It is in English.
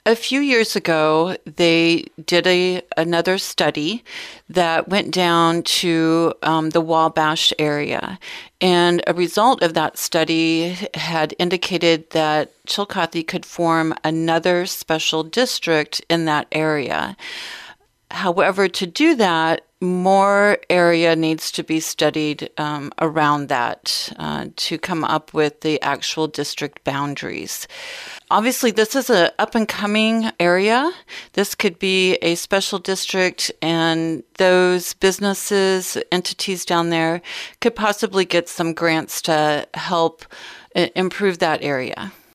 A few years ago, they did another study that went down to the Wabash area. And a result of that study had indicated that Chillicothe could form another special district in that area. However, to do that, more area needs to be studied around that to come up with the actual district boundaries. Obviously, this is an up-and-coming area. This could be a special district, and those businesses, entities down there could possibly get some grants to help improve that area.